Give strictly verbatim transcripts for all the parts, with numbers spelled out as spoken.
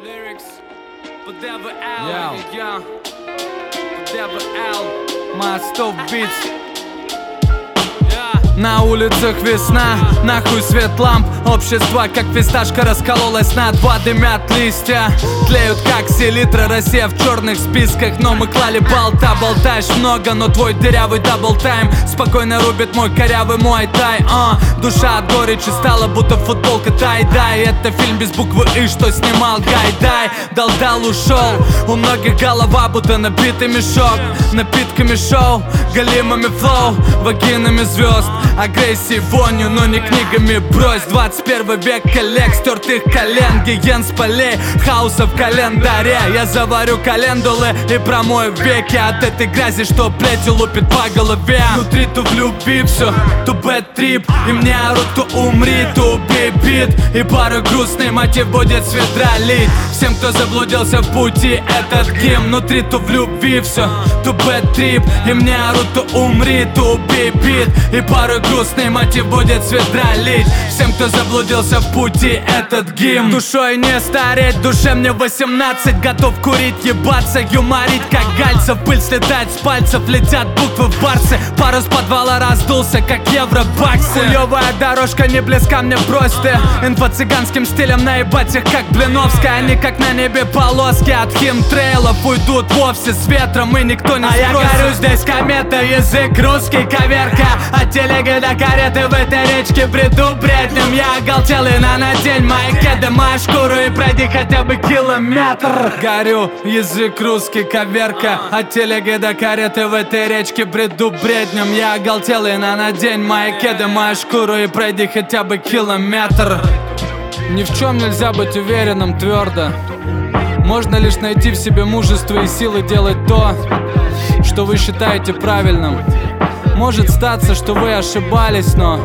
Мастов Битс. На улицах весна, нахуй свет ламп. Общество, как фисташка, раскололось на два. Дымят листья, тлеют как селитра. Россия в черных списках, но мы клали болта. Болтаешь много, но твой дырявый даблтайм спокойно рубит мой корявый муай-тай. а, Душа от горечи стала будто футболка тай-дай. Это фильм без буквы И, что снимал Гайдай. Дал-дал ушел, у многих голова будто набитый мешок. Напитками шоу, галимами флоу, вагинами звезд. Агрессией вонью, но не книгами брось. Двадцать первый век коллег, стертых колен, гиен с полей, хаоса в календаре. Я заварю календулы и промою веки от этой грязи, что плетью лупит по голове. Внутри то влюби все, то бэд трип, и мне орут, то умри, то убей бит. И пару грустный мотив будет с ведра лить всем, кто заблудился в пути. Этот гимн внутри то в любви все, то бэд трип, и мне орут, то умри, то убей бит. И пару грустный мотив будет с ведра лить всем, кто заблудился в пути. Этот гимн. Душой не стареть, душе мне восемнадцать. Готов курить, ебаться, юморить как гальцев. Пыль слетает с пальцев, летят буквы в барсе. Парус подвала раздулся, как евробаксы. Хуёвая дорожка не близка мне просто. Инфо цыганским стилем наебать их как Блиновская. Они как на небе полоски от химтрейлов уйдут вовсе с ветром, и никто не спросит. А я горю здесь комета, язык русский, коверка. От телеги до кареты в этой речке бреду бреднем. Я оголтелый, на надень мои кеды, мою шкуру и пройди хотя бы километр. Горю, язык русский, коверка. От телеги до кареты в этой речке бреду бреднем. Я оголтелый, на надень мои кеды, мою шкуру и пройди хотя бы километр. Ни в чем нельзя быть уверенным твердо. Можно лишь найти в себе мужество и силы делать то, что вы считаете правильным. Может статься, что вы ошибались, но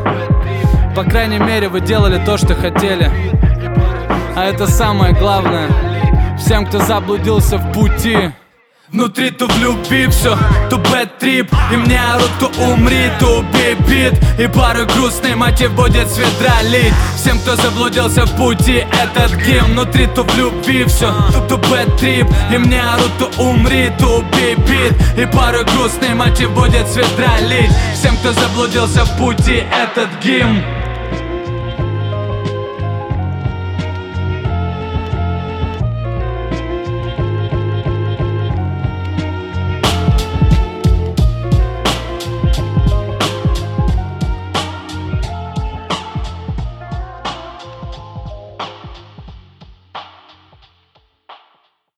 по крайней мере вы делали то, что хотели. А это самое главное. Всем, кто заблудился в пути. Внутри то влюби все, то бэд трип, и мне орут, то умри, то убей бит. И пару грустный мотив будет с ведра лить всем, кто заблудился в пути. Этот гимн. Внутри то влюби все, то бэд трип, и мне орут, то умри, то убей бит. И пару грустный мотив будет с ведра лить всем, кто заблудился в пути. Этот гимн.